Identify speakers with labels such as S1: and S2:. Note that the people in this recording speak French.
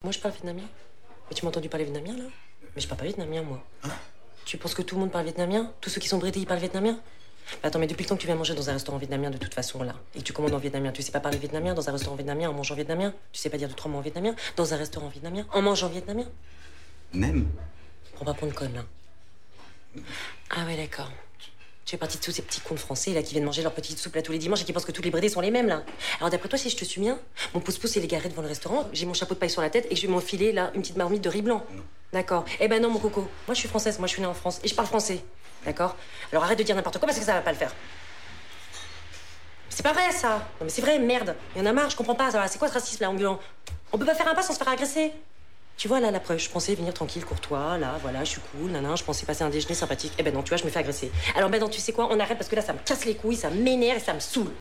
S1: moi je parle vietnamien? Mais tu m'as entendu parler vietnamien, là? Mais je parle pas vietnamien, moi.
S2: Hein?
S1: Tu penses que tout le monde parle vietnamien? Tous ceux qui sont brétés, ils parlent vietnamien? Bah attends, mais depuis le temps que tu viens manger dans un restaurant vietnamien, de toute façon, là, et que tu commandes en vietnamien, tu sais pas parler vietnamien dans un restaurant vietnamien en mangeant vietnamien? Tu sais pas dire 2-3 mots en vietnamien dans un restaurant vietnamien en mangeant vietnamien?
S2: Même.
S1: Prends pas pour une conne, là. Ah ouais, d'accord. Tu fais partie de tous ces petits cons de français, là, qui viennent manger leur petite soupe, là, tous les dimanches et qui pensent que tous les brédés sont les mêmes, là. Alors d'après toi, si je te suis bien, mon pouce-pouce est légaré devant le restaurant, j'ai mon chapeau de paille sur la tête et que je vais m'enfiler, là, une petite marmite de riz blanc.
S2: Non.
S1: D'accord. Eh ben non, mon coco. Moi, je suis française, moi, je suis née en France et je parle français. D'accord? Alors arrête de dire n'importe quoi parce que ça va pas le faire. C'est pas vrai, ça. Non, mais c'est vrai, merde. Il y en a marre, je comprends pas. C'est quoi ce racisme, là, ambulant? On peut pas faire un pas sans se faire agresser. Tu vois, là, la preuve, je pensais venir tranquille, courtois, là, voilà, je suis cool, nanan, je pensais passer un déjeuner sympathique. Eh ben non, tu vois, je me fais agresser. Alors, ben non, tu sais quoi, on arrête parce que là, ça me casse les couilles, ça m'énerve et ça me saoule.